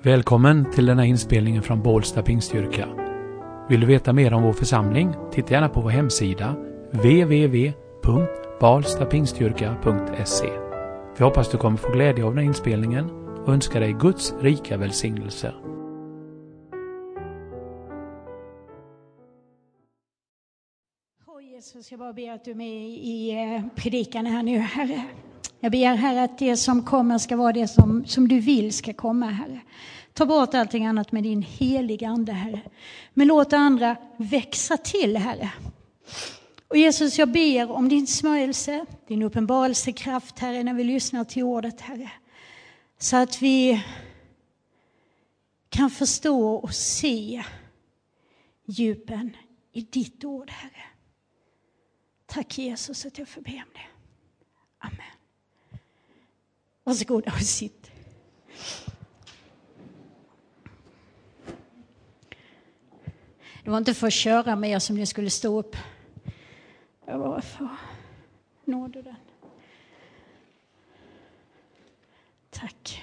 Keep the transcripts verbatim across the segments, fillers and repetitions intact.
Välkommen till denna inspelningen från Bålsta Pingstkyrka. Vill du veta mer om vår församling? Titta gärna på vår hemsida w w w punkt balstapingstkyrka punkt se. Vi hoppas du kommer få glädje av den här inspelningen och önskar dig Guds rika välsignelser. Åh Jesus, jag bara ber att du är med i predikan här nu, Herre. Jag ber, Herre, att det som kommer ska vara det som, som du vill ska komma, Herre. Ta bort allting annat med din heliga ande, Herre. Men låt andra växa till, Herre. Och Jesus, jag ber om din smörjelse, din uppenbarelsekraft, Herre, när vi lyssnar till ordet, Herre. Så att vi kan förstå och se djupen i ditt ord, Herre. Tack Jesus att jag får be om det. Amen. Varsågoda och sitt. Det var inte för att köra med er som ni skulle stå upp. Jag var för. Når du den? Tack.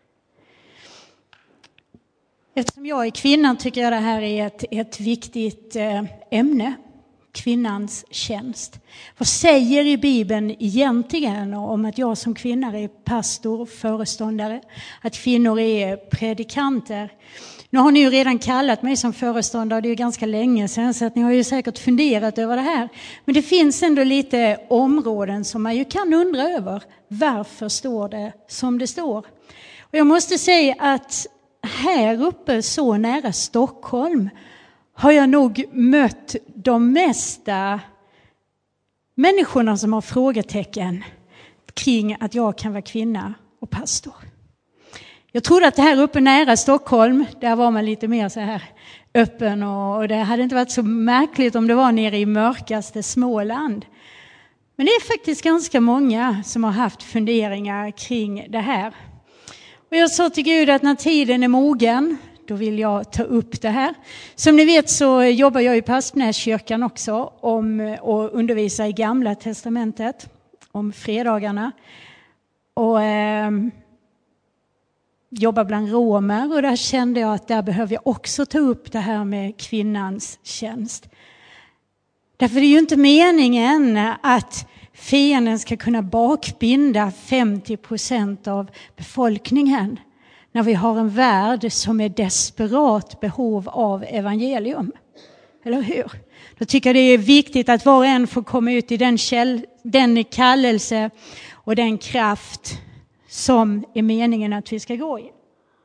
Eftersom jag är kvinna tycker jag det här är ett, ett viktigt ämne. Kvinnans tjänst. Vad säger i Bibeln egentligen om att jag som kvinna är pastor och föreståndare? Att kvinnor är predikanter? Nu har ni ju redan kallat mig som föreståndare, det är ju ganska länge sedan, så att ni har ju säkert funderat över det här. Men det finns ändå lite områden som man ju kan undra över. Varför står det som det står? Och jag måste säga att här uppe så nära Stockholm har jag nog mött de mesta människorna som har frågetecken kring att jag kan vara kvinna och pastor. Jag trodde att det här uppe nära Stockholm, där var man lite mer så här öppen, och det hade inte varit så märkligt om det var nere i mörkaste Småland. Men det är faktiskt ganska många som har haft funderingar kring det här. Och jag sa till Gud att när tiden är mogen, då vill jag ta upp det här. Som ni vet så jobbar jag i Pastnäskyrkan också om och undervisar i Gamla testamentet om fredagarna. Och eh, jobbar bland romer, och där kände jag att där behöver jag också ta upp det här med kvinnans tjänst. Därför är det ju inte meningen att fienden ska kunna bakbinda femtio procent av befolkningen. När vi har en värld som är desperat behov av evangelium. Eller hur? Då tycker jag det är viktigt att var och en får komma ut i den, käll, den kallelse och den kraft som är meningen att vi ska gå i.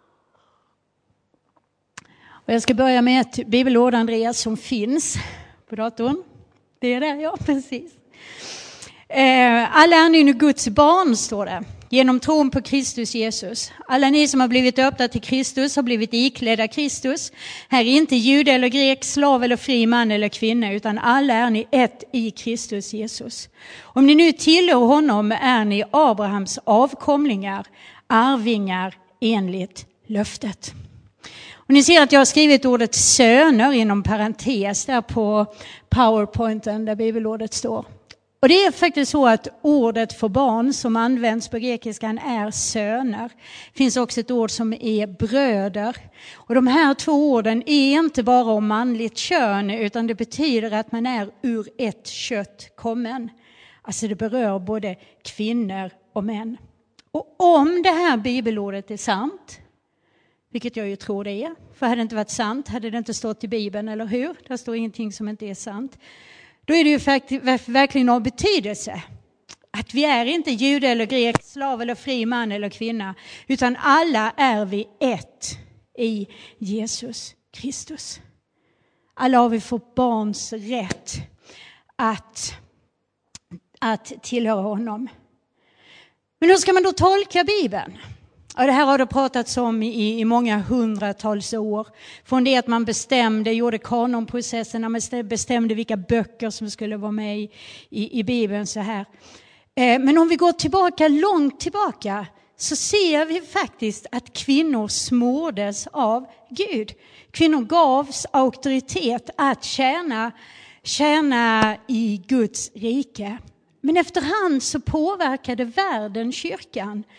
Och jag ska börja med ett bibelord, Andreas, som finns på datorn. Det är där, ja, precis. Alla är ni nu Guds barn, står det. Genom tron på Kristus Jesus. Alla ni som har blivit döpta till Kristus har blivit iklädda Kristus. Här är inte jude eller grek, slav eller fri, man eller kvinna, utan alla är ni ett i Kristus Jesus. Om ni nu tillhör honom är ni Abrahams avkomlingar, arvingar enligt löftet. Och ni ser att jag har skrivit ordet söner inom parentes där på PowerPointen där bibelordet står. Och det är faktiskt så att ordet för barn som används på grekiskan är söner. Det finns också ett ord som är bröder. Och de här två orden är inte bara om manligt kön, utan det betyder att man är ur ett kött kommen. Alltså det berör både kvinnor och män. Och om det här bibelordet är sant, vilket jag ju tror det är, för hade det inte varit sant hade det inte stått i Bibeln, eller hur? Där står ingenting som inte är sant. Då är det ju verkligen av betydelse att vi är inte jude eller grek, slav eller fri, man eller kvinna, utan alla är vi ett i Jesus Kristus. Alla har vi fått barns rätt att, att tillhöra honom. Men hur ska man då tolka Bibeln? Och det här har det pratats om i, i många hundratals år. Från det att man bestämde, gjorde kanonprocessen, när man bestämde vilka böcker som skulle vara med i, i, i Bibeln så här. Eh, men om vi går tillbaka, långt tillbaka, så ser vi faktiskt att kvinnor smordes av Gud. Kvinnor gavs auktoritet att tjäna, tjäna i Guds rike. Men efterhand så påverkade världen kyrkan.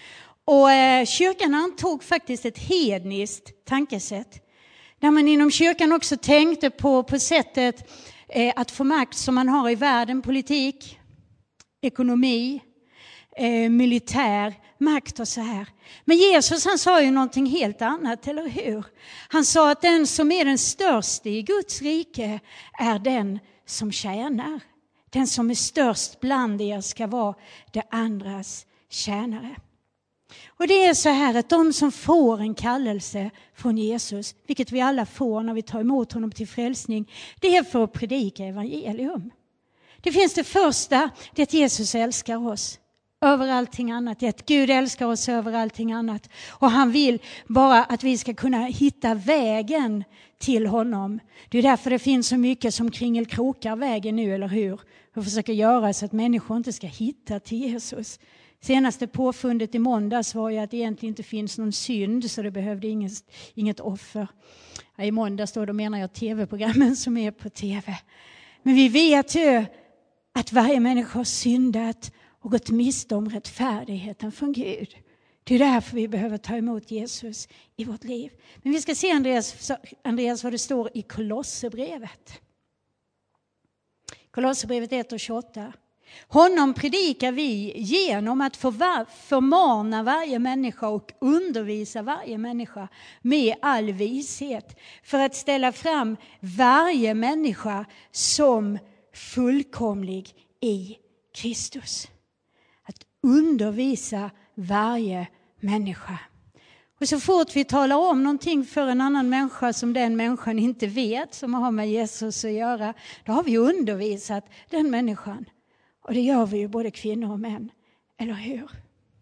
Och eh, kyrkan antog faktiskt ett hedniskt tankesätt. Där man inom kyrkan också tänkte på, på sättet eh, att få makt som man har i världen, politik, ekonomi, eh, militär, makt och så här. Men Jesus han sa ju någonting helt annat, eller hur? Han sa att den som är den största i Guds rike är den som tjänar. Den som är störst bland er ska vara det andras tjänare. Och det är så här att de som får en kallelse från Jesus, vilket vi alla får när vi tar emot honom till frälsning, det är för att predika evangelium. Det finns det första, det är att Jesus älskar oss över allting annat. Det är att Gud älskar oss över allting annat. Och han vill bara att vi ska kunna hitta vägen till honom. Det är därför det finns så mycket som kringelkrokar vägen nu, eller hur? Och försöker göra så att människor inte ska hitta till Jesus. Senaste påfundet i måndags var ju att det egentligen inte finns någon synd, så det behövde inget, inget offer. Ja, i måndags då, då menar jag tv-programmen som är på tv. Men vi vet ju att varje människa har syndat och gått miste om rättfärdigheten från Gud. Det är därför vi behöver ta emot Jesus i vårt liv. Men vi ska se Andreas, Andreas vad det står i Kolosserbrevet. Kolosserbrevet ett och tjugoåtta. Honom predikar vi genom att förmana varje människa och undervisa varje människa med all vishet, för att ställa fram varje människa som fullkomlig i Kristus. Att undervisa varje människa. Och så fort vi talar om någonting för en annan människa som den människan inte vet, som har med Jesus att göra, då har vi undervisat den människan. Och det gör vi ju både kvinnor och män, eller hur?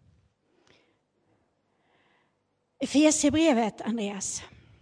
Efesierbrevet, Andreas.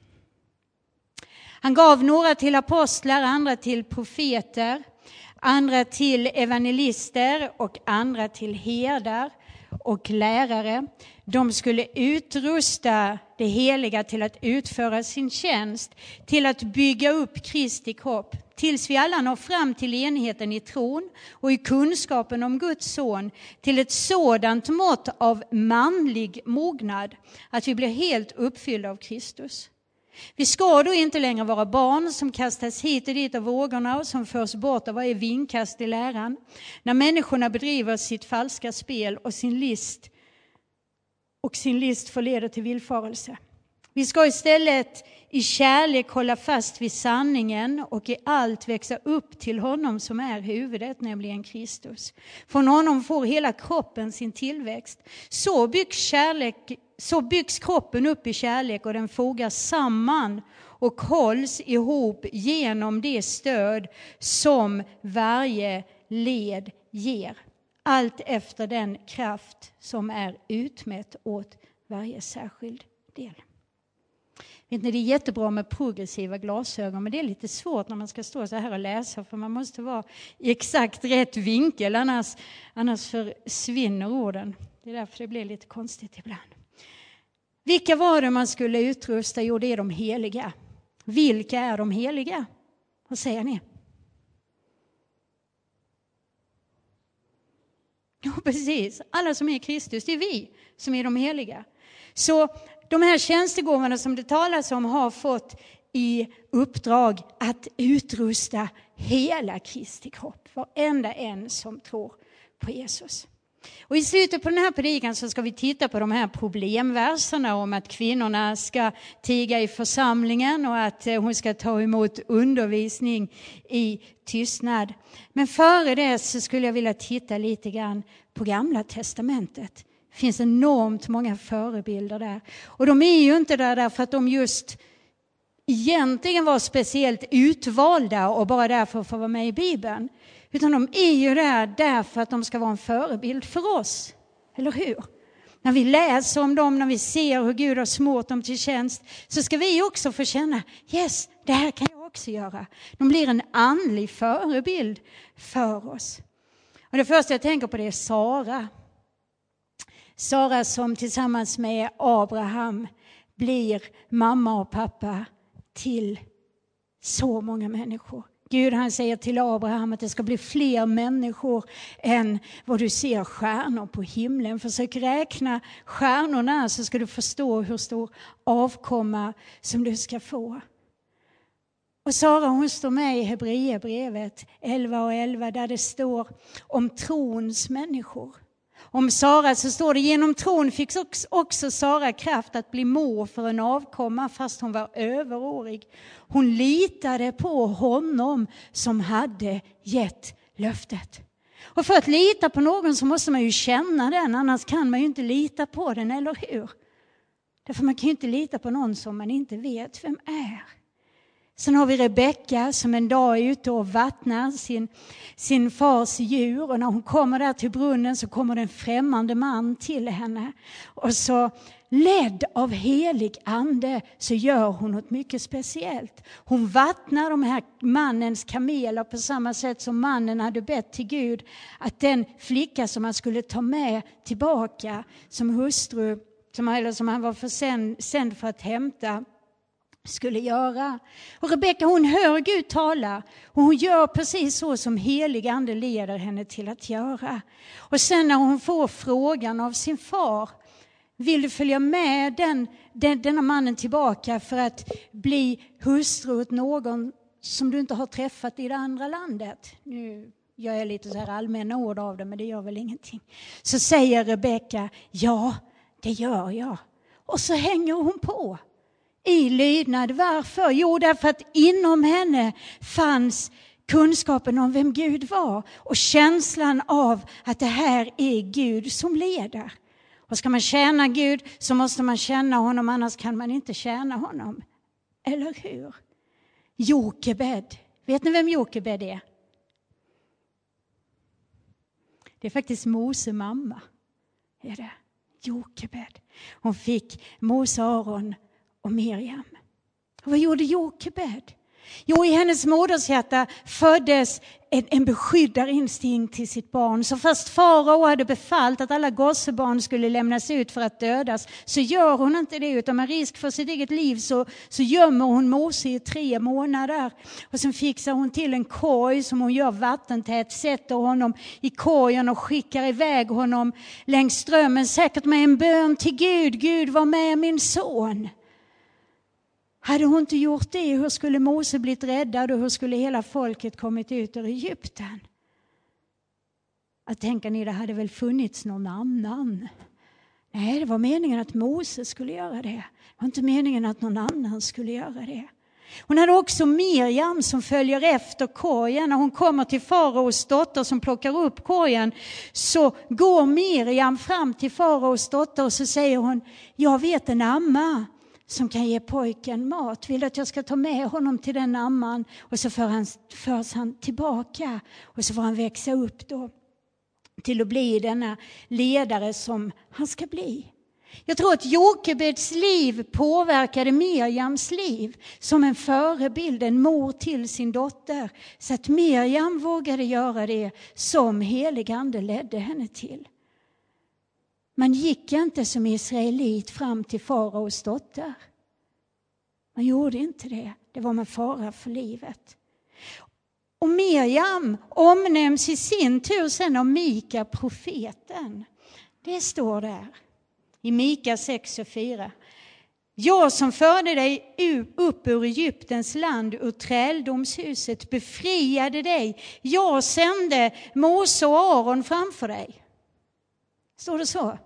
Han gav några till apostlar, andra till profeter, andra till evangelister och andra till herdar och lärare. De skulle utrusta det heliga till att utföra sin tjänst, till att bygga upp Kristi kropp, tills vi alla når fram till enheten i tron och i kunskapen om Guds son, till ett sådant mått av manlig mognad att vi blir helt uppfyllda av Kristus. Vi ska då inte längre vara barn som kastas hit och dit av vågorna och som förs bort av varje vindkast i läran, när människorna bedriver sitt falska spel och sin list och sin list förleder till villfarelse. Vi ska istället i kärlek hålla fast vid sanningen och i allt växa upp till honom som är huvudet, nämligen Kristus. Från honom får hela kroppen sin tillväxt. Så byggs, kärlek, så byggs kroppen upp i kärlek och den fogas samman och hålls ihop genom det stöd som varje led ger. Allt efter den kraft som är utmätt åt varje särskild del. Vet ni, det är jättebra med progressiva glasögon, men det är lite svårt när man ska stå så här och läsa, för man måste vara i exakt rätt vinkel, annars, annars försvinner orden. Det är därför det blir lite konstigt ibland. Vilka var det man skulle utrusta? Jo, det är de heliga. Vilka är de heliga? Vad säger ni? Ja, precis. Alla som är Kristus, det är vi som är de heliga. Så de här tjänstegåvorna som det talas om har fått i uppdrag att utrusta hela Kristi kropp. Varenda en som tror på Jesus. Och i slutet på den här predikan så ska vi titta på de här problemverserna om att kvinnorna ska tiga i församlingen och att hon ska ta emot undervisning i tystnad. Men före det så skulle jag vilja titta lite grann på Gamla testamentet. Det finns enormt många förebilder där. Och de är ju inte där därför att de just egentligen var speciellt utvalda och bara därför får vara med i Bibeln. Utan de är ju där därför att de ska vara en förebild för oss. Eller hur? När vi läser om dem, när vi ser hur Gud har smort dem till tjänst, så ska vi också få känna, yes, det här kan jag också göra. De blir en andlig förebild för oss. Och det första jag tänker på det är Sara. Sara som tillsammans med Abraham blir mamma och pappa till så många människor. Gud han säger till Abraham att det ska bli fler människor än vad du ser stjärnor på himlen. Försök räkna stjärnorna så ska du förstå hur stor avkomma som du ska få. Och Sara hon står med i Hebreerbrevet elva och elva där det står om trons människor. Om Sara så står det genom tron fick också Sara kraft att bli mor för en avkomma fast hon var överårig. Hon litade på honom som hade gett löftet. Och för att lita på någon så måste man ju känna den, annars kan man ju inte lita på den, eller hur? Därför man kan ju inte lita på någon som man inte vet vem är. Sen har vi Rebecka som en dag är ute och vattnar sin, sin fars djur. Och när hon kommer där till brunnen så kommer en främmande man till henne. Och så ledd av helig ande så gör hon något mycket speciellt. Hon vattnar de här mannens kameler på samma sätt som mannen hade bett till Gud. Att den flicka som han skulle ta med tillbaka som hustru, som, eller som han var för sänd, sänd för att hämta, skulle göra. Och Rebecka hon hör Gud tala och hon gör precis så som helig ande leder henne till att göra. Och sen när hon får frågan av sin far, vill du följa med den, den, denna mannen tillbaka för att bli hustru åt någon som du inte har träffat i det andra landet? Nu gör jag lite så här allmänna ord av det, men det gör väl ingenting. Så säger Rebecka, ja det gör jag. Och så hänger hon på. I lydnad. Varför? Jo, därför att inom henne fanns kunskapen om vem Gud var. Och känslan av att det här är Gud som leder. Och ska man tjäna Gud så måste man känna honom, annars kan man inte tjäna honom. Eller hur? Jokebed. Vet ni vem Jokebed är? Det är faktiskt Mose mamma. Är det? Jokebed. Hon fick Mose, Aron och Miriam. Och vad gjorde Jokebed? Jo, i hennes modershjärta föddes en, en beskyddarinstinkt till sitt barn. Så fast farao hade befallt att alla gossebarn skulle lämnas ut för att dödas, så gör hon inte det, utan med risk för sitt eget liv så, så gömmer hon Mose i tre månader. Och sen fixar hon till en korg som hon gör vattentät, sätter honom i korgen och skickar iväg honom längs strömmen, säkert med en bön till Gud. Gud, var med min son. Hade hon inte gjort det, hur skulle Mose blivit räddad och hur skulle hela folket kommit ut ur Egypten? Att tänka ni, det hade väl funnits någon annan. Nej, det var meningen att Mose skulle göra det. Det var inte meningen att någon annan skulle göra det. Hon hade också Miriam som följer efter korgen. När hon kommer till faraos dotter som plockar upp korgen, så går Miriam fram till faraos dotter och så säger hon, jag vet en amma som kan ge pojken mat. Vill att jag ska ta med honom till den amman? Och så för han, förs han tillbaka. Och så får han växa upp då till att bli denna ledare som han ska bli. Jag tror att Jokebeds liv påverkade Miriams liv som en förebild, en mor till sin dotter. Så att Miriam vågade göra det som helig ande ledde henne till. Man gick inte som israelit fram till faraos dotter. Man gjorde inte det. Det var med fara för livet. Och Miriam omnämns i sin tur sen av Mika profeten. Det står där i Mika sex och fyra. Jag som förde dig upp ur Egyptens land, ur träldomshuset, befriade dig. Jag sände Mose och Aron framför dig. Står det så?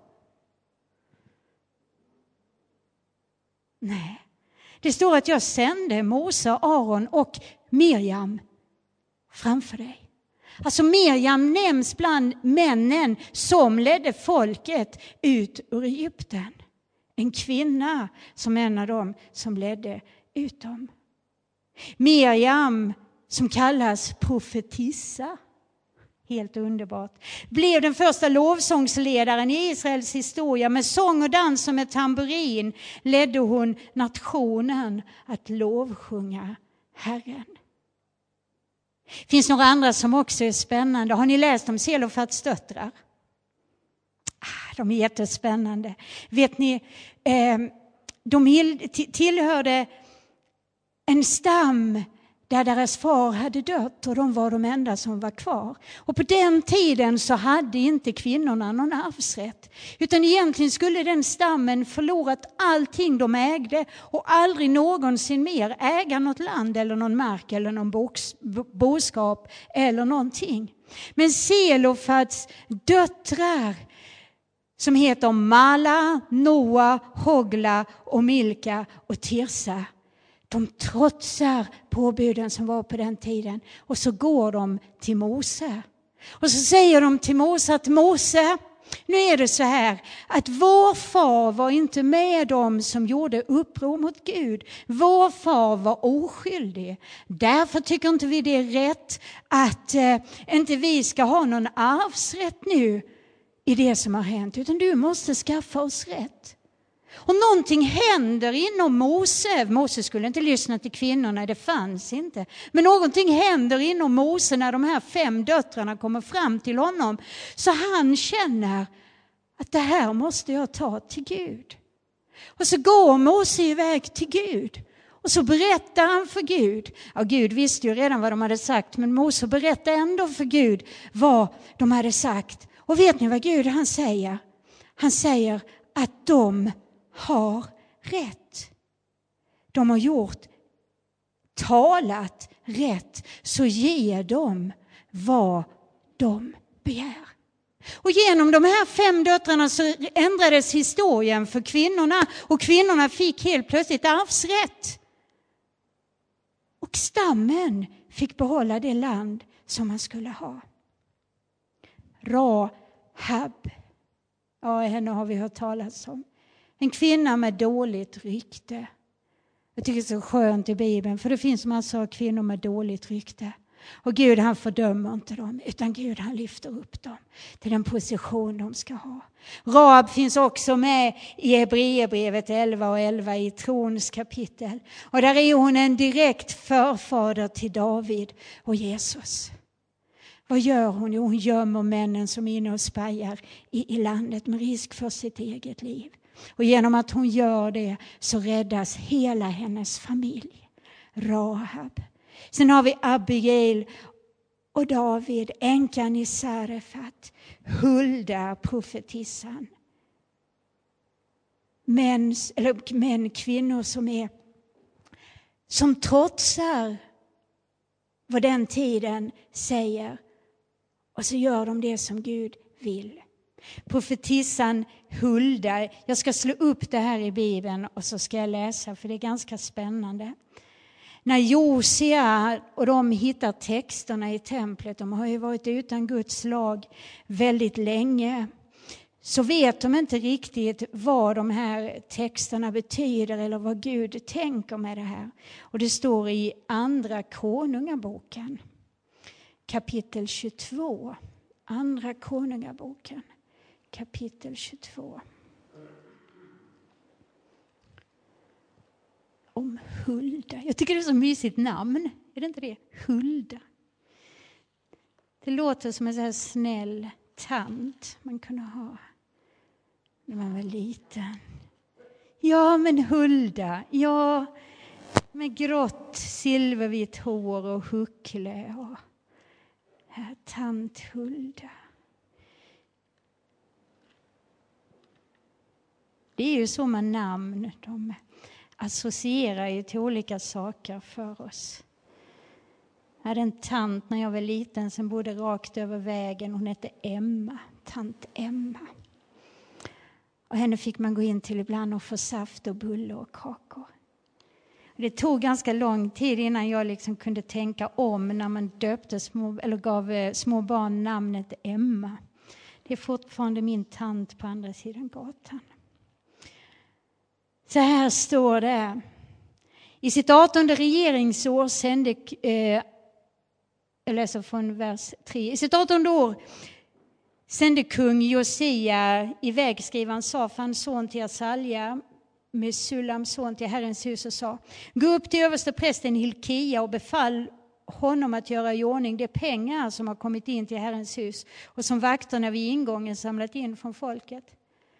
Nej. Det står att jag sände Mose, Aron och Miriam framför dig. Alltså Miriam nämns bland männen som ledde folket ut ur Egypten. En kvinna som en av dem som ledde ut dem. Miriam som kallas profetissa. Helt underbart. Blev den första lovsångsledaren i Israels historia. Med sång och dans och med tamburin ledde hon nationen att lovsjunga Herren. Finns några andra som också är spännande. Har ni läst om Selofats döttrar? Ah, de är jättespännande. Vet ni, eh, de tillhörde en stam där deras far hade dött och de var de enda som var kvar. Och på den tiden så hade inte kvinnorna någon arvsrätt. Utan egentligen skulle den stammen förlorat allting de ägde och aldrig någonsin mer äga något land eller någon mark eller någon boks, boskap eller någonting. Men Selofads döttrar som heter Mala, Noa, Hogla och Milka och Tirsa, de trotsar påbuden som var på den tiden. Och så går de till Mose. Och så säger de till Mose att Mose, nu är det så här att vår far var inte med dem som gjorde uppror mot Gud. Vår far var oskyldig. Därför tycker inte vi det är rätt att eh, inte vi ska ha någon arvsrätt nu i det som har hänt. Utan du måste skaffa oss rätt. Och någonting händer inom Mose. Mose skulle inte lyssna till kvinnorna, det fanns inte. Men någonting händer inom Mose när de här fem döttrarna kommer fram till honom. Så han känner att det här måste jag ta till Gud. Och så går Mose iväg till Gud. Och så berättar han för Gud. Ja, Gud visste ju redan vad de hade sagt. Men Mose berättar ändå för Gud vad de hade sagt. Och vet ni vad Gud han säger? Han säger att de har rätt. De har gjort, talat rätt, så ger de vad de begär. Och genom de här fem döttrarna så ändrades historien för kvinnorna och kvinnorna fick helt plötsligt arvsrätt. Och stammen fick behålla det land som man skulle ha. Rahab, ja, henne har vi hört talas om. En kvinna med dåligt rykte. Jag tycker det är så skönt i Bibeln. För det finns massor av kvinnor med dåligt rykte. Och Gud han fördömer inte dem. Utan Gud han lyfter upp dem till den position de ska ha. Rahab finns också med i Hebreerbrevet elva och elva i trons kapitel. Och där är hon en direkt förfader till David och Jesus. Vad gör hon? Jo, hon gömmer männen som är inne och spajar i, i landet med risk för sitt eget liv. Och genom att hon gör det så räddas hela hennes familj. Rahab. Sen har vi Abigail och David, änkan i Sarefat, Hulda, profetissan. Män, eller män, kvinnor som är som trotsar vad den tiden säger. Och så gör de det som Gud vill. Profetissan Hulda. Jag ska slå upp det här i Bibeln och så ska jag läsa för det är ganska spännande. När Josia och de hittar texterna i templet, de har ju varit utan Guds lag väldigt länge, så vet de inte riktigt vad de här texterna betyder eller vad Gud tänker med det här. Och det står i andra konungaboken, kapitel tjugotvå. Andra konungaboken, kapitel tjugotvå. Om Hulda. Jag tycker det är så mysigt namn. Är det inte det? Hulda. Det låter som en så här snäll tant man kunde ha när man var liten. Ja, men Hulda. Ja, med grått silvervitt hår och huckle. Och här, tant Hulda. Det är ju så med namn. De associerar ju till olika saker för oss. Jag hade en tant när jag var liten som bodde rakt över vägen. Hon hette Emma. Tant Emma. Och henne fick man gå in till ibland och få saft och bulle och kakor. Det tog ganska lång tid innan jag liksom kunde tänka om när man döpte små, eller gav små barn namnet Emma. Det är fortfarande min tant på andra sidan gatan. Så här står det. I sitt artonde regeringsår sände, eh, jag läser från vers tre. I sitt artonde år sände kung Josia iväg skrivaren Safans son till Asalja med Sulams son till Herrens hus och sa: gå upp till överste prästen Hilkia och befall honom att göra i ordning de pengar som har kommit in till Herrens hus och som vakterna vid ingången samlat in från folket.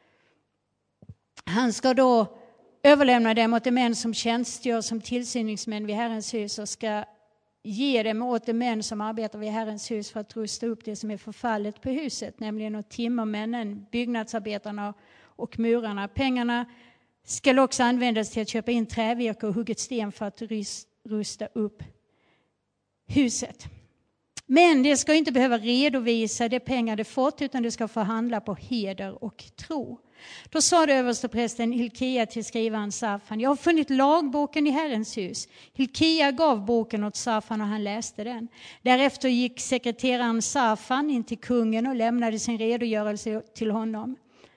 Han ska då överlämna dem åt de män som tjänstgör som tillsyningsmän vid Herrens hus och ska ge dem åt de män som arbetar vid Herrens hus för att rusta upp det som är förfallet på huset, nämligen åt timmermännen, byggnadsarbetarna och murarna. Pengarna ska också användas till att köpa in trävirke och hugget sten för att rusta upp huset. Men det ska inte behöva redovisa det pengar det fått, utan det ska få handla på heder och tro. Då sa det översteprästen Hilkia till skrivaren Safan: jag har funnit lagboken i Herrens hus. Hilkia gav boken åt Safan och han läste den. Därefter gick sekreteraren Safan in till kungen och lämnade sin redogörelse till honom.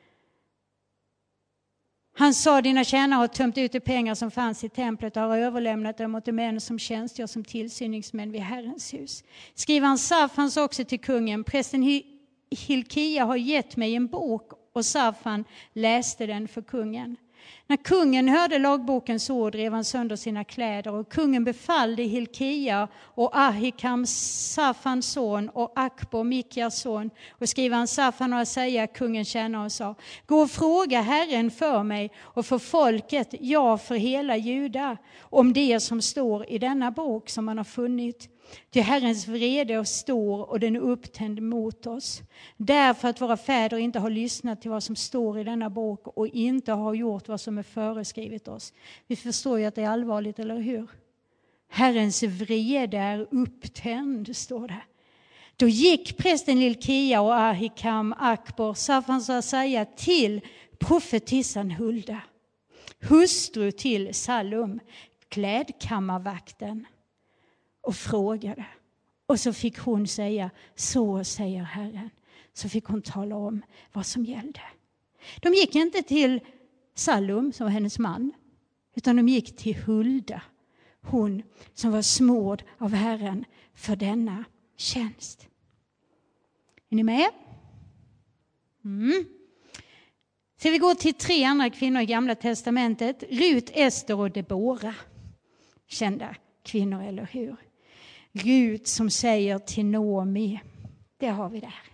Han sa: dina tjänare har tömt ut de pengar som fanns i templet och har överlämnat dem åt de män som tjänstgör som tillsyningsmän vid Herrens hus. Skrivaren Safan sa också till kungen: prästen Hilkia har gett mig en bok, och Safan läste den för kungen. När kungen hörde lagbokens ord rev han sönder sina kläder, och kungen befallde Hilkia och Ahikam, Safans son, och Akbor, Mikjas son, och skrivaren Safan och Asaja, kungen tjänare, och sa: gå och fråga Herren för mig och för folket, ja, för hela Juda, om det som står i denna bok som man har funnit. Ty Herrens vrede är stor och den är upptänd mot oss. Därför att våra fäder inte har lyssnat till vad som står i denna bok och inte har gjort vad som är föreskrivet oss. Vi förstår ju att det är allvarligt, eller hur? Herrens vrede är upptänd, står det. Då gick prästen Hilkia och Ahikam, Akbor, Safans och Asaja till profetissan Hulda, hustru till Salum, klädkammarvakten, och frågade. Och så fick hon säga: så säger Herren. Så fick hon tala om vad som gällde. De gick inte till Salum som var hennes man, utan de gick till Hulda, hon som var smord av Herren för denna tjänst. Är ni med? Mm. Så vi går till tre andra kvinnor i Gamla testamentet. Rut, Ester och Debora. Kända kvinnor, eller hur? Rut som säger till Naomi: det har vi där.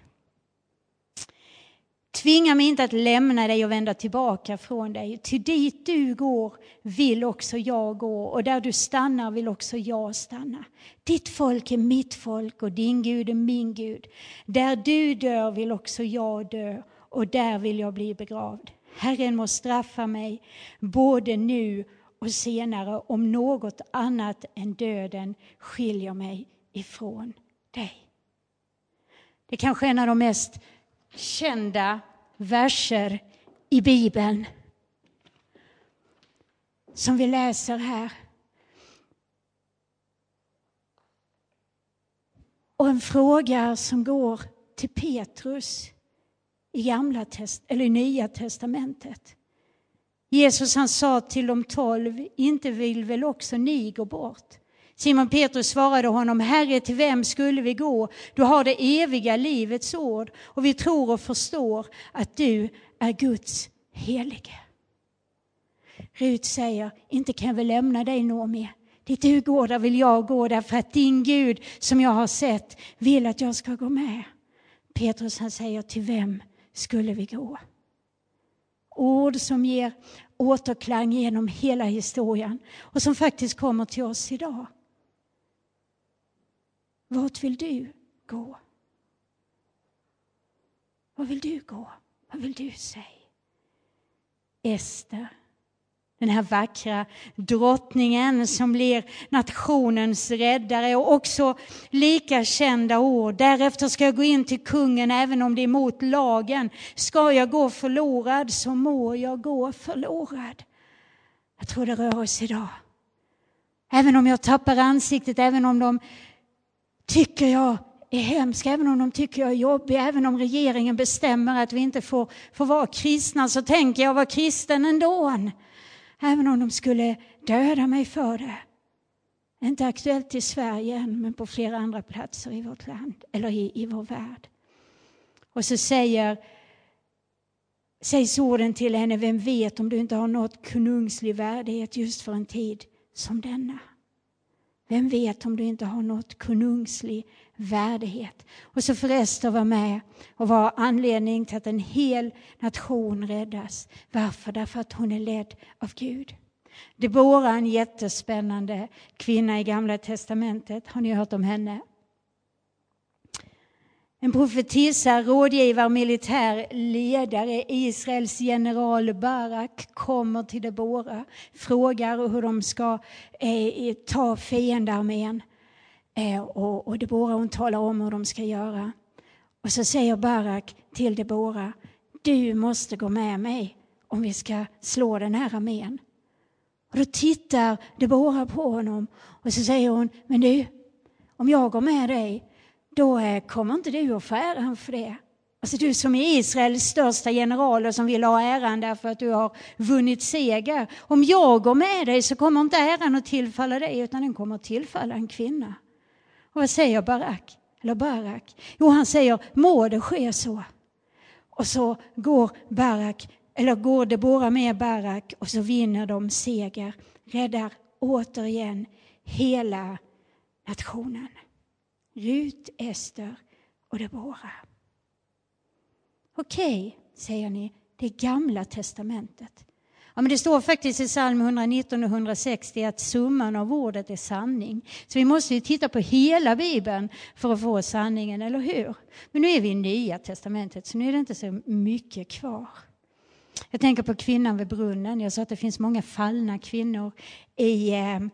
Tvinga mig inte att lämna dig och vända tillbaka från dig. Till dit du går vill också jag gå, och där du stannar vill också jag stanna. Ditt folk är mitt folk och din Gud är min Gud. Där du dör vill också jag dö, och där vill jag bli begravd. Herren må straffa mig både nu och senare om något annat än döden skiljer mig ifrån dig. Det kanske är en av de mest kända verser i Bibeln som vi läser här. Och en fråga som går till Petrus i Gamla test- eller i Nya testamentet. Jesus han sa till de tolv: inte vill väl också ni gå bort? Simon Petrus svarade honom: Herre, till vem skulle vi gå? Du har det eviga livets ord, och vi tror och förstår att du är Guds helige. Rut säger: inte kan jag väl lämna dig nå mer. Dit du går, där vill jag gå, därför att din Gud som jag har sett vill att jag ska gå med. Petrus han säger: till vem skulle vi gå? Ord som ger återklang genom hela historien och som faktiskt kommer till oss idag. Vart vill du gå? Vad vill du gå? Vad vill du säga? Ester, den här vackra drottningen som blir nationens räddare, och också lika kända ord. Därefter ska jag gå in till kungen även om det är emot lagen. Ska jag gå förlorad så må jag gå förlorad. Jag tror det rör oss idag. Även om jag tappar ansiktet, även om de tycker jag är hemsk, även om de tycker jag är jobbig, även om regeringen bestämmer att vi inte får, får vara kristna, så tänker jag vara kristen ändå. Även om de skulle döda mig för det. Inte aktuellt i Sverige än, men på flera andra platser i vårt land, eller i, i vår värld. Och så säger sägs orden till henne: vem vet om du inte har nått konungslig värdighet just för en tid som denna. Vem vet om du inte har nått konungslig värdighet. Och så får Ester vara med och vara anledning till att en hel nation räddas. Varför? Därför att hon är ledd av Gud. Debora, en jättespännande kvinna i Gamla testamentet. Har ni hört om henne? En profetissa, rådgivare, militär ledare, Israels general Barak kommer till Debora. Frågar hur de ska eh, ta fiendarmén. Eh, och, och Debora hon talar om hur de ska göra. Och så säger Barak till Debora: du måste gå med mig om vi ska slå den här armén. Och då tittar Debora på honom och så säger hon: men du, om jag går med dig, då eh, kommer inte du att få äran för det. Alltså du som är Israels största general och som vill ha äran därför att du har vunnit seger. Om jag går med dig så kommer inte äran att tillfalla dig, utan den kommer att tillfalla en kvinna. Och vad säger Barak? Eller Barak? Jo, han säger: må det ske så. Och så går Barak, eller går Debora med Barak, och så vinner de seger. Räddar återigen hela nationen. Rut, Ester och Debora. Okej, säger ni, det är Gamla testamentet. Ja, men det står faktiskt i psalm etthundranitton och etthundrasextio att summan av ordet är sanning. Så vi måste ju titta på hela Bibeln för att få sanningen, eller hur? Men nu är vi i Nya testamentet, så nu är det inte så mycket kvar. Jag tänker på kvinnan vid brunnen. Jag sa att det finns många fallna kvinnor i,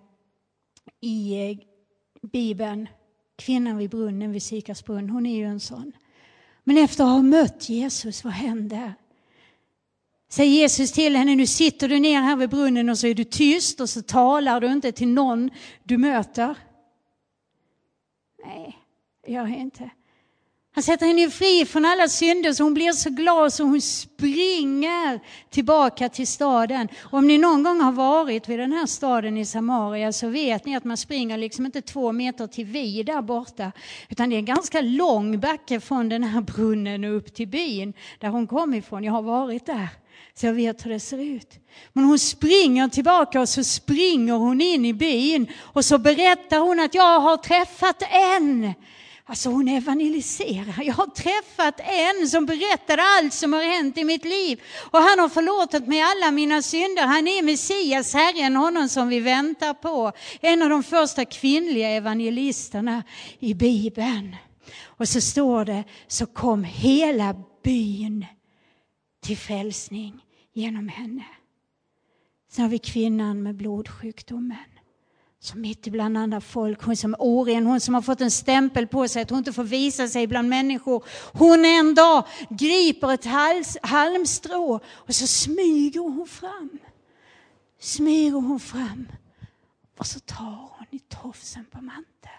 i Bibeln. Kvinnan vid brunnen, vid Sikars brunn, hon är ju en sån. Men efter att ha mött Jesus, vad händer? Säger Jesus till henne: nu sitter du ner här vid brunnen och så är du tyst och så talar du inte till någon du möter. Nej, det gör jag inte. Han sätter henne fri från alla synder, så hon blir så glad så hon springer tillbaka till staden. Och om ni någon gång har varit vid den här staden i Samaria så vet ni att man springer liksom inte två meter till vid där borta. Utan det är en ganska lång backe från den här brunnen upp till byn där hon kom ifrån. Jag har varit där, så jag vet hur det ser ut. Men hon springer tillbaka och så springer hon in i byn. Och så berättar hon att jag har träffat en. Alltså hon evangeliserar. Jag har träffat en som berättar allt som har hänt i mitt liv. Och han har förlåtit mig alla mina synder. Han är Messias, Herren, honom som vi väntar på. En av de första kvinnliga evangelisterna i Bibeln. Och så står det: så kom hela byn till frälsning genom henne. Sen har vi kvinnan med blodsjukdomen. Som mitt ibland andra folk, hon som är oren, hon som har fått en stämpel på sig att hon inte får visa sig bland människor. Hon en dag griper ett hals, halmstrå och så smyger hon fram. Smyger hon fram och så tar hon i tofsen på manteln.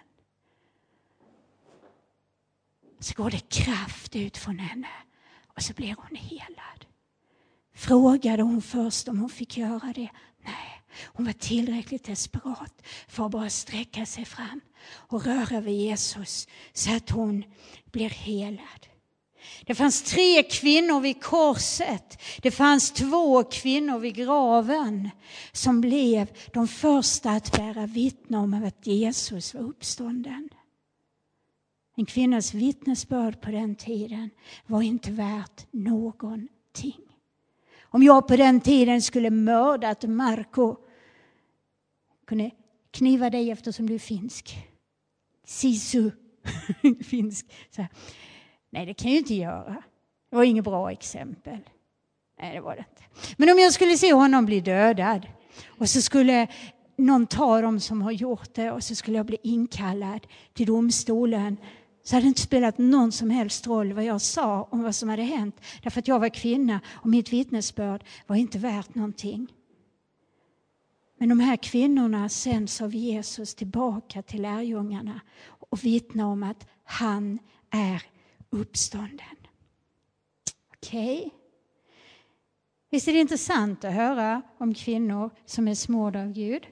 Så går det kraft ut från henne och så blir hon helad. Frågade hon först om hon fick göra det? Nej. Hon var tillräckligt desperat för att bara sträcka sig fram och röra vid Jesus så att hon blir helad. Det fanns tre kvinnor vid korset. Det fanns två kvinnor vid graven som blev de första att bära vittne om att Jesus var uppstånden. En kvinnas vittnesbörd på den tiden var inte värt någonting. Om jag på den tiden skulle mördat Marco, kunde kniva dig eftersom du är finsk. Sisu, finsk. Så här. Nej, det kan jag ju inte göra. Det var inget bra exempel. Nej, det var det inte. Men om jag skulle se honom bli dödad och så skulle någon ta dem som har gjort det och så skulle jag bli inkallad till domstolen, så hade det inte spelat någon som helst roll vad jag sa om vad som hade hänt. Därför att jag var kvinna och mitt vittnesbörd var inte värt någonting. Men de här kvinnorna sänds av Jesus tillbaka till lärjungarna och vittnar om att han är uppstånden. Okej. Okay. Visst är det intressant att höra om kvinnor som är smorda av Gud?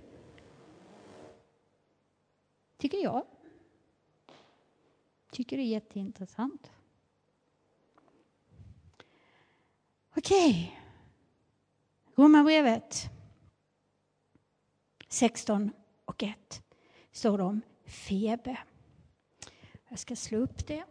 Tycker jag. Tycker det är jätteintressant. Okej. Romarbrevet sexton och ett står det om Febe. Jag ska slå upp det.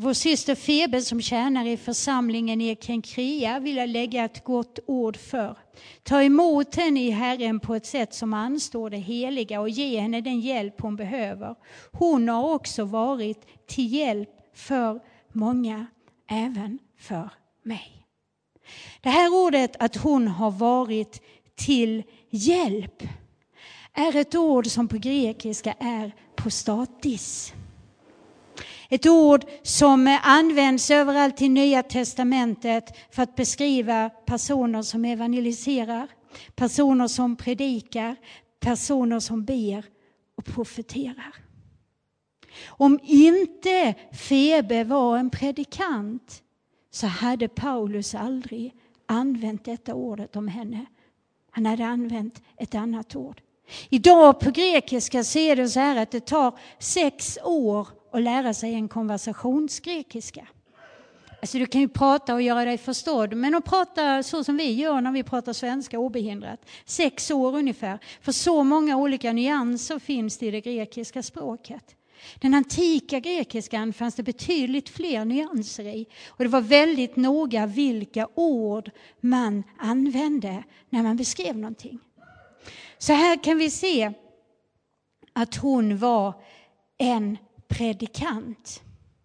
Vår syster Febe som tjänar i församlingen i Kenkrea vill jag lägga ett gott ord för. Ta emot henne i Herren på ett sätt som anstår det heliga och ge henne den hjälp hon behöver. Hon har också varit till hjälp för många, även för mig. Det här ordet att hon har varit till hjälp är ett ord som på grekiska är postatis. Ett ord som används överallt i Nya testamentet för att beskriva personer som evangeliserar, personer som predikar, personer som ber och profeterar. Om inte Febe var en predikant så hade Paulus aldrig använt detta ordet om henne. Han hade använt ett annat ord. Idag på grekiska så är det så här att det tar sex år att lära sig en konversationsgrekiska. Alltså du kan ju prata och göra dig förstådd, men att prata så som vi gör när vi pratar svenska obehindrat. Sex år ungefär, för så många olika nyanser finns det i det grekiska språket. Den antika grekiskan fanns det betydligt fler nyanser i, och det var väldigt noga vilka ord man använde när man beskrev någonting. Så här kan vi se att hon var en predikant.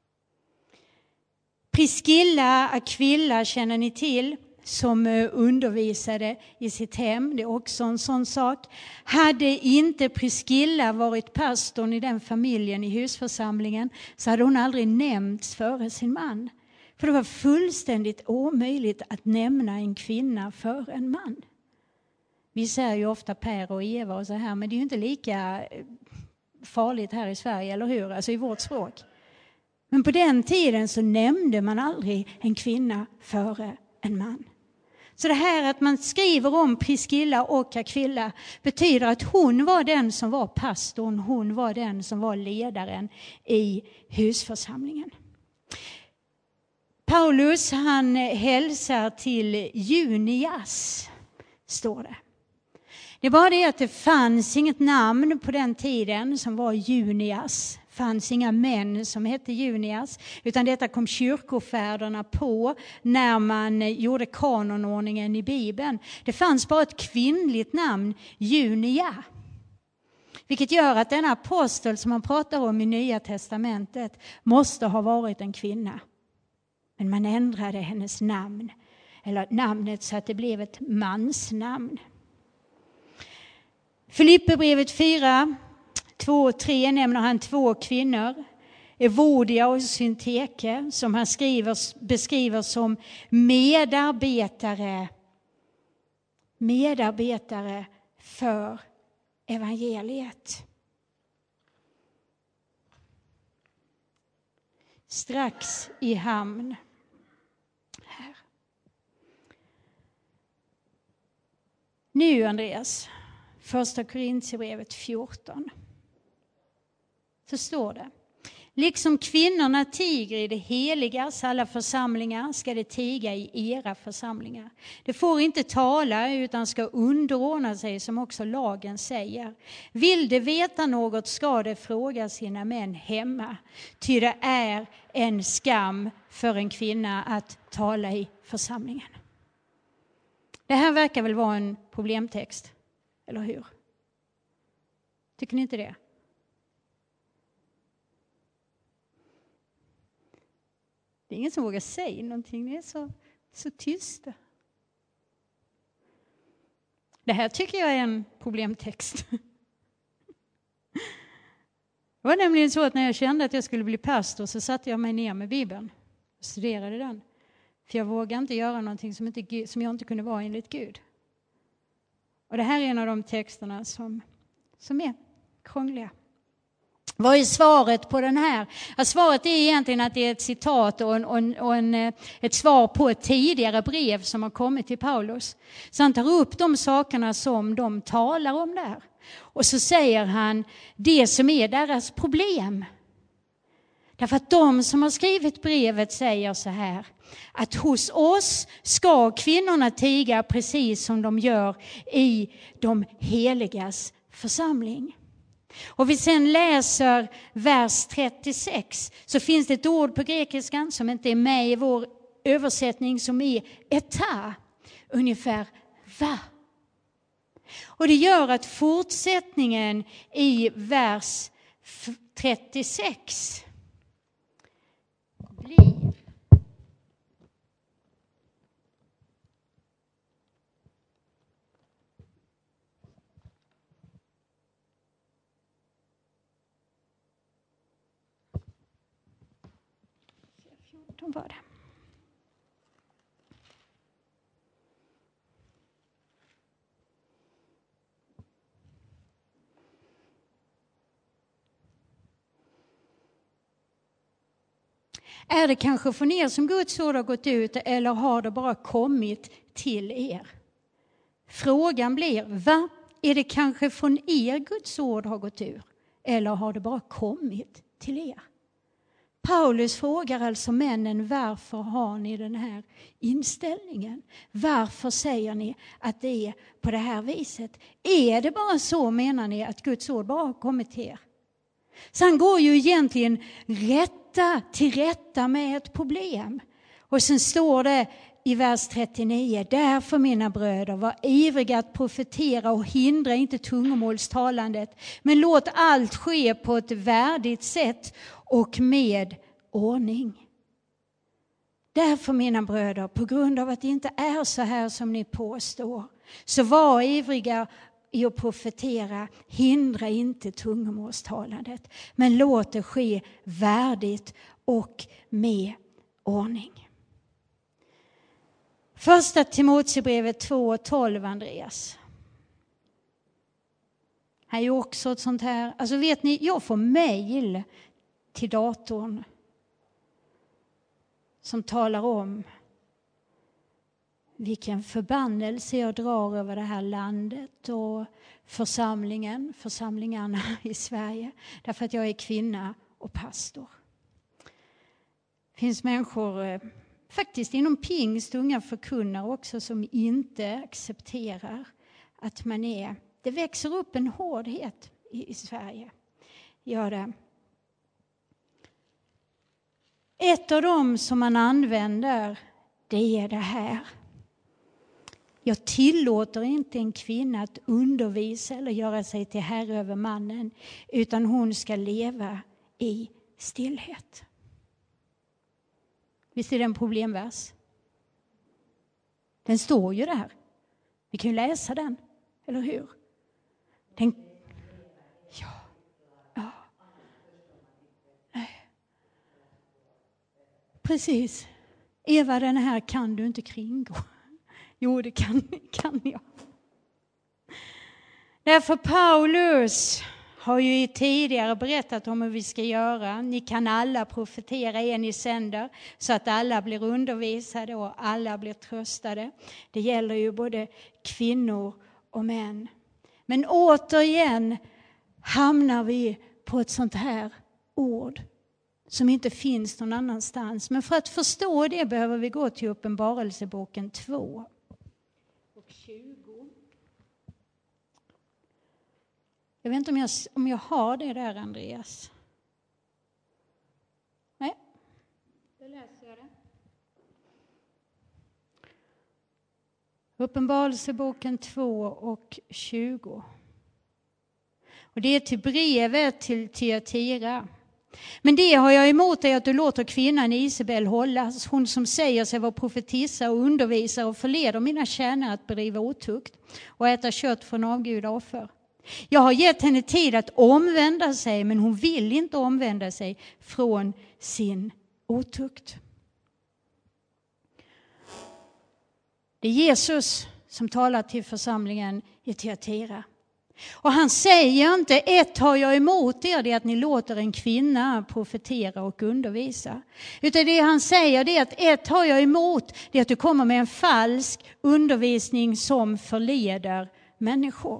Priscilla Aquila känner ni till, som undervisade i sitt hem. Det är också en sån sak. Hade inte Priscilla varit pastorn i den familjen i husförsamlingen så hade hon aldrig nämnts före sin man. För det var fullständigt omöjligt att nämna en kvinna före en man. Vi säger ju ofta Per och Eva och så här, men det är ju inte lika farligt här i Sverige, eller hur? Alltså i vårt språk. Men på den tiden så nämnde man aldrig en kvinna före en man. Så det här att man skriver om Priscilla och Aquila betyder att hon var den som var pastorn, hon var den som var ledaren i husförsamlingen. Paulus han hälsar till Junias, står det. Det var det att det fanns inget namn på den tiden som var Junias. Det fanns inga män som hette Junias, utan detta kom kyrkofäderna på när man gjorde kanonordningen i Bibeln. Det fanns bara ett kvinnligt namn, Junia. Vilket gör att den apostel som man pratar om i Nya testamentet måste ha varit en kvinna. Men man ändrade hennes namn, eller namnet, så att det blev ett mansnamn. Filipperbrevet fyra, två och tre nämner han två kvinnor, Evodia och Synteke, som han skriver, beskriver som medarbetare, medarbetare för evangeliet. Strax i hamn. Här. Nu Andreas, första Korintierbrevet fjorton. Så står det. Liksom kvinnorna tiger i det heligas alla församlingar ska det tiga i era församlingar. Det får inte tala utan ska underordna sig, som också lagen säger. Vill det veta något ska det fråga sina män hemma. Ty det är en skam för en kvinna att tala i församlingen. Det här verkar väl vara en problemtext, eller hur? Tycker ni inte det? Det är ingen som vågar säga någonting. Ni är så, så tysta. Det här tycker jag är en problemtext. Det var nämligen så att när jag kände att jag skulle bli pastor så satte jag mig ner med Bibeln och studerade den. För jag vågade inte göra någonting som, inte, som jag inte kunde vara enligt Gud. Och det här är en av de texterna som, som är krångliga. Vad är svaret på den här? Ja, svaret är egentligen att det är ett citat och, en, och, en, och en, ett svar på ett tidigare brev som har kommit till Paulus. Så han tar upp de sakerna som de talar om där. Och så säger han det som är deras problem. Därför att de som har skrivit brevet säger så här, att hos oss ska kvinnorna tiga precis som de gör i de heligas församling. Och vi sen läser vers trettiosex så finns det ett ord på grekiskan som inte är med i vår översättning som är eta, ungefär va. Och det gör att fortsättningen i vers trettiosex blir fjorton var det. Är det kanske från er som Guds ord har gått ut eller har det bara kommit till er? Frågan blir, va? Är det kanske från er Guds ord har gått ur eller har det bara kommit till er? Paulus frågar alltså männen, varför har ni den här inställningen? Varför säger ni att det är på det här viset? Är det bara så, menar ni, att Guds ord bara har kommit till er? Så han går ju egentligen rätta till rätta med ett problem. Och sen står det i vers trettionio, därför mina bröder, var ivriga att profetera och hindra inte tungomålstalandet, men låt allt ske på ett värdigt sätt och med ordning. Därför mina bröder, på grund av att det inte är så här som ni påstår, så var ivriga i att profetera, hindra inte tungomålstalandet, men låt det ske värdigt och med ordning. Första Timoteusbrevet två och tolv, Andreas. Här är ju också ett sånt här, alltså vet ni, jag får mejl till datorn som talar om vilken förbannelse jag drar över det här landet och församlingen, församlingarna i Sverige. Därför att jag är kvinna och pastor. Det finns människor, faktiskt inom pingst, unga förkunnare också, som inte accepterar att man är. Det växer upp en hårdhet i, i Sverige. Gör det. Ett av dem som man använder, det är det här. Jag tillåter inte en kvinna att undervisa eller göra sig till herre över mannen, utan hon ska leva i stillhet. Visst är det en problemvers? Den står ju där. Vi kan ju läsa den, eller hur? Den... Ja. Ja. Nej. Precis. Eva, den här kan du inte kringgå. Jo, det kan, kan jag. Därför Paulus har ju tidigare berättat om hur vi ska göra. Ni kan alla profetera er ni sänder, så att alla blir undervisade och alla blir tröstade. Det gäller ju både kvinnor och män. Men återigen hamnar vi på ett sånt här ord som inte finns någon annanstans. Men för att förstå det behöver vi gå till Uppenbarelseboken två och tjugo. Jag vet inte om jag, om jag har det där, Andreas. Nej, då läser jag det. Uppenbarelseboken två och tjugo. Och det är till brevet till Thyatira. Men det har jag emot dig, att du låter kvinnan Isabel hållas, hon som säger sig vara profetissa och undervisar och förleder mina tjänare att bedriva otukt och äta kött från avgudaoffer. Jag har gett henne tid att omvända sig, men hon vill inte omvända sig från sin otukt. Det är Jesus som talar till församlingen i Thyatira. Och han säger inte, ett har jag emot er, det är att ni låter en kvinna profetera och undervisa. Utan det han säger, det är att ett har jag emot, det är att du kommer med en falsk undervisning som förleder människor.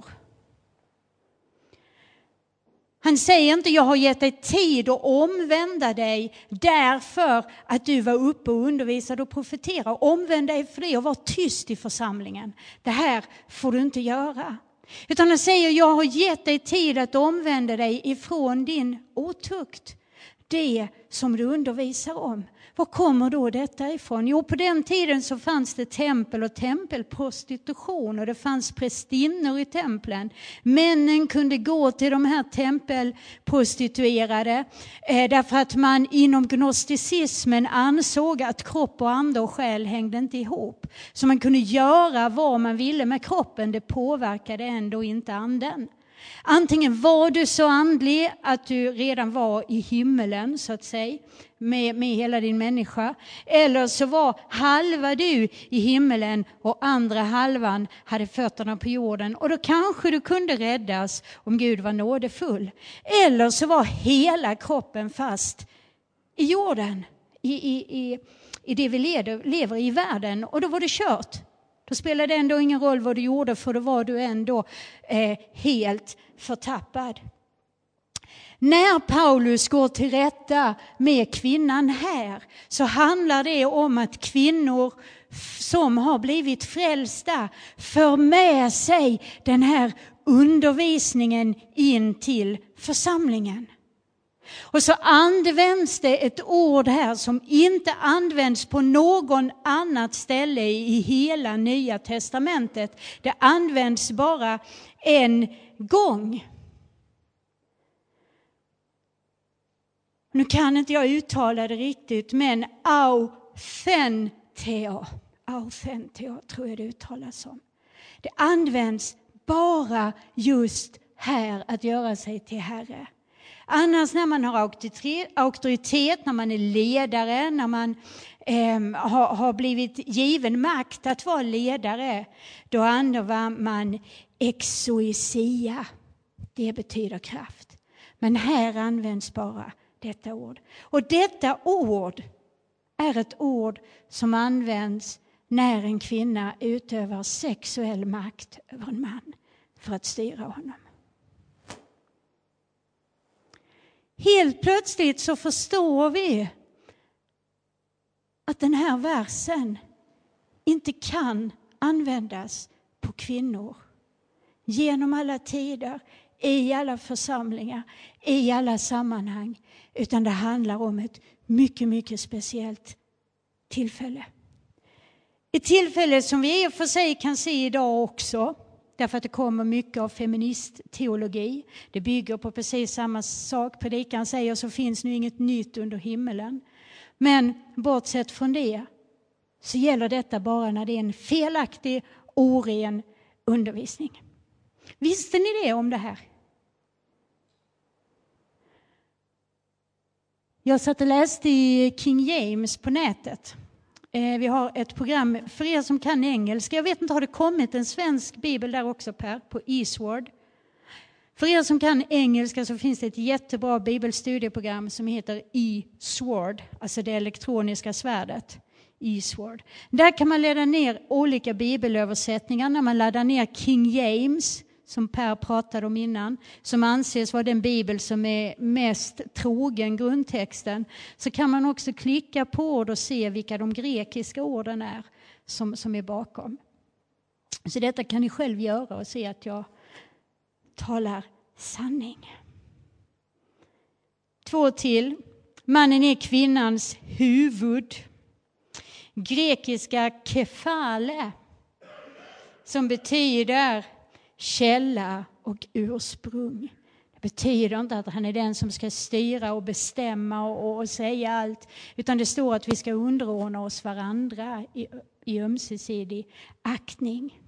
Han säger inte, jag har gett dig tid att omvända dig därför att du var uppe och undervisade och profeterade. Omvänd dig för det och var tyst i församlingen. Det här får du inte göra. Utan han säger, jag har gett dig tid att omvända dig ifrån din otukt. Det som du undervisar om. Var kommer då detta ifrån? Jo, på den tiden så fanns det tempel och tempelprostitution och det fanns prästinnor i templen. Männen kunde gå till de här tempelprostituerade eh, därför att man inom gnosticismen ansåg att kropp och ande och själ hängde inte ihop. Så man kunde göra vad man ville med kroppen, det påverkade ändå inte anden. Antingen var du så andlig att du redan var i himmelen så att säga med, med hela din människa. Eller så var halva du i himmelen och andra halvan hade fötterna på jorden. Och då kanske du kunde räddas om Gud var nådefull. Eller så var hela kroppen fast i jorden. I, i, i, i det vi lever, lever i världen. Och då var det kört. Då spelade det ändå ingen roll vad du gjorde för då var du ändå eh, helt förtappad. När Paulus går till rätta med kvinnan här så handlar det om att kvinnor som har blivit frälsta för med sig den här undervisningen in till församlingen. Och så används det ett ord här som inte används på någon annat ställe i hela Nya testamentet. Det används bara en gång. Nu kan inte jag uttala det riktigt, men authenteo, authenteo tror jag det uttalas som. Det används bara just här att göra sig till herre. Annars när man har auktoritet, när man är ledare, när man eh, har, har blivit given makt att vara ledare, då använder man exousia. Det betyder kraft. Men här används bara detta ord. Och detta ord är ett ord som används när en kvinna utövar sexuell makt över en man för att styra honom. Helt plötsligt så förstår vi att den här versen inte kan användas på kvinnor. Genom alla tider, i alla församlingar, i alla sammanhang. Utan det handlar om ett mycket, mycket speciellt tillfälle. Ett tillfälle som vi i och för sig kan se idag också. Därför att det kommer mycket av feministteologi. Det bygger på precis samma sak. Predikan säger så finns nu inget nytt under himmelen. Men bortsett från det så gäller detta bara när det är en felaktig, oren undervisning. Visste ni det om det här? Jag satt och läste i King James på nätet. Vi har ett program för er som kan engelska. Jag vet inte, har det kommit en svensk bibel där också, Per, på eSword? För er som kan engelska så finns det ett jättebra bibelstudieprogram som heter eSword, alltså det elektroniska svärdet. eSword. Där kan man ladda ner olika bibelöversättningar. När man laddar ner King James, som Per pratade om innan, som anses vara den bibel som är mest trogen grundtexten, så kan man också klicka på ord och se vilka de grekiska orden är som, som är bakom. Så detta kan ni själv göra och se att jag talar sanning. Två till. Mannen är kvinnans huvud. Grekiska kefale, som betyder källa och ursprung. Det betyder inte att han är den som ska styra och bestämma och, och säga allt. Utan det står att vi ska underordna oss varandra i, i ömsesidig aktning.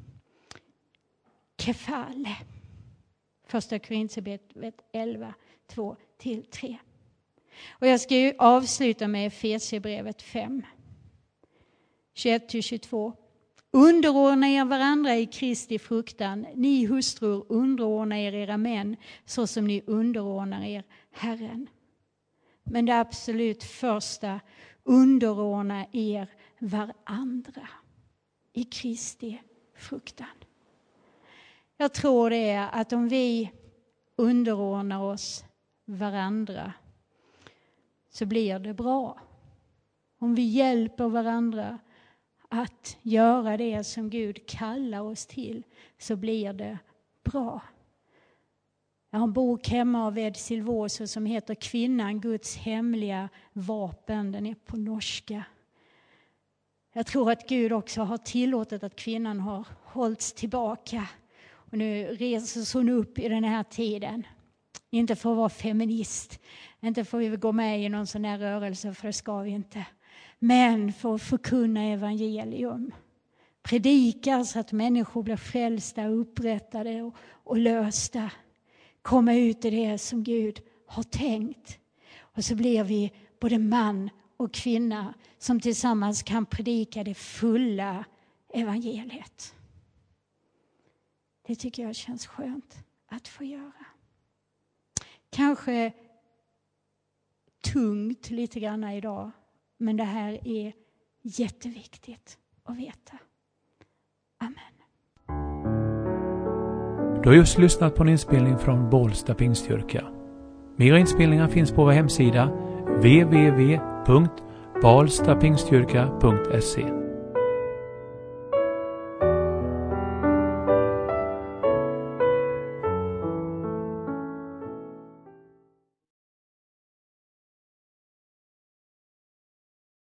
Kefale. Första Korinthierbrevet elva, två till tre. Och jag ska ju avsluta med Efesierbrevet fem. tjugoett till tjugotvå. Underordna er varandra i Kristi fruktan. Ni hustrur, underordna er era män så som ni underordnar er Herren. Men det absolut första, underordna er varandra i Kristi fruktan. Jag tror det är att om vi underordnar oss varandra så blir det bra. Om vi hjälper varandra att göra det som Gud kallar oss till så blir det bra. Jag har en bok hemma av Ed Silvoso som heter Kvinnan, Guds hemliga vapen. Den är på norska. Jag tror att Gud också har tillåtit att kvinnan har hållits tillbaka. Och nu reses hon upp i den här tiden. Inte för att vara feminist. Inte för att gå med i någon sån här rörelse, för det ska vi inte. Men för att förkunna evangelium. Predika så att människor blir frälsta, upprättade och, och lösta. Komma ut i det som Gud har tänkt. Och så blir vi både man och kvinna som tillsammans kan predika det fulla evangeliet. Det tycker jag känns skönt att få göra. Kanske tungt lite grann idag, men det här är jätteviktigt att veta. Amen. Du har just lyssnat på en inspelning från Bålsta Pingstkyrka. Mer inspelningar finns på vår hemsida w w w punkt balsta pingstkyrka punkt se.